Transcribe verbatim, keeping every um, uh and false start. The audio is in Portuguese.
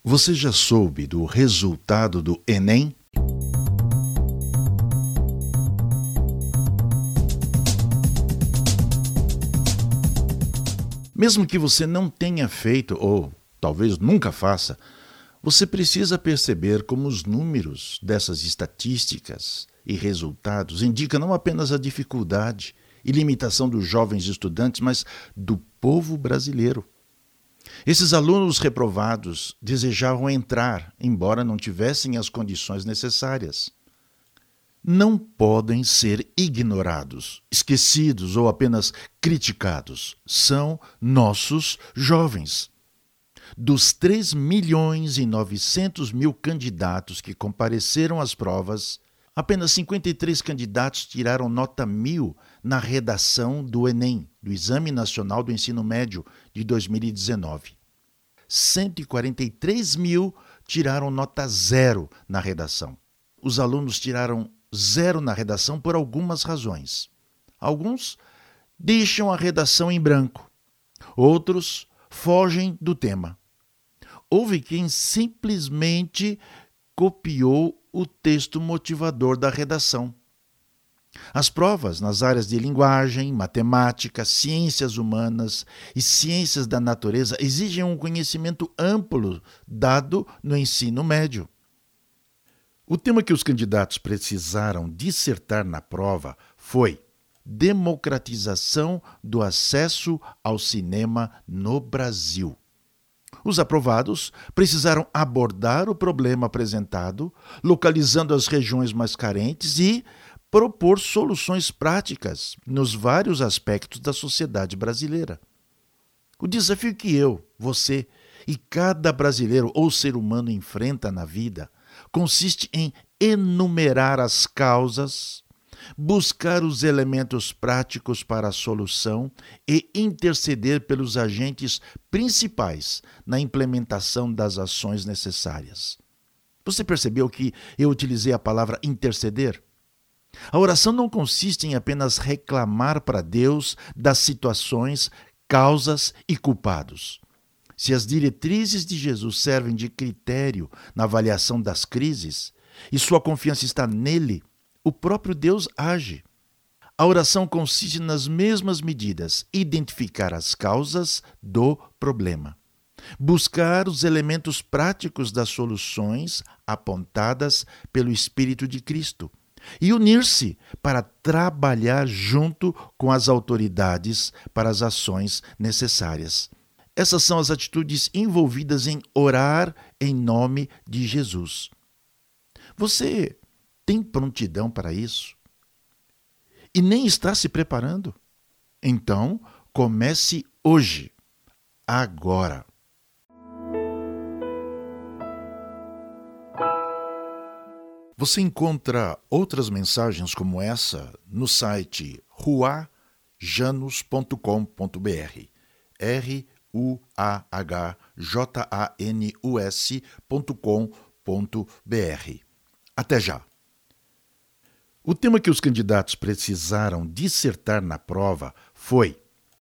Você já soube do resultado do Enem? Mesmo que você não tenha feito, ou talvez nunca faça, você precisa perceber como os números dessas estatísticas e resultados indicam não apenas a dificuldade e limitação dos jovens estudantes, mas do povo brasileiro. Esses alunos reprovados desejavam entrar, embora não tivessem as condições necessárias. Não podem ser ignorados, esquecidos ou apenas criticados. São nossos jovens. Dos três milhões e novecentos mil candidatos que compareceram às provas, apenas cinquenta e três candidatos tiraram nota mil na redação do Enem, do Exame Nacional do Ensino Médio de dois mil e dezenove. cento e quarenta e três mil tiraram nota zero na redação. Os alunos tiraram zero na redação por algumas razões. Alguns deixam a redação em branco. Outros fogem do tema. Houve quem simplesmente copiou o texto motivador da redação. As provas nas áreas de linguagem, matemática, ciências humanas e ciências da natureza exigem um conhecimento amplo dado no ensino médio. O tema que os candidatos precisaram dissertar na prova foi democratização do acesso ao cinema no Brasil. Os aprovados precisaram abordar o problema apresentado, localizando as regiões mais carentes e propor soluções práticas nos vários aspectos da sociedade brasileira. O desafio que eu, você e cada brasileiro ou ser humano enfrenta na vida consiste em enumerar as causas, buscar os elementos práticos para a solução e interceder pelos agentes principais na implementação das ações necessárias. Você percebeu que eu utilizei a palavra interceder? A oração não consiste em apenas reclamar para Deus das situações, causas e culpados. Se as diretrizes de Jesus servem de critério na avaliação das crises e sua confiança está nele, o próprio Deus age. A oração consiste nas mesmas medidas: identificar as causas do problema, buscar os elementos práticos das soluções apontadas pelo Espírito de Cristo e unir-se para trabalhar junto com as autoridades para as ações necessárias. Essas são as atitudes envolvidas em orar em nome de Jesus. Você tem prontidão para isso? E nem está se preparando? Então, comece hoje, agora. Você encontra outras mensagens como essa no site ruah janus ponto com ponto b r. R U A H J A N U S ponto com ponto b r. Até já! O tema que os candidatos precisaram dissertar na prova foi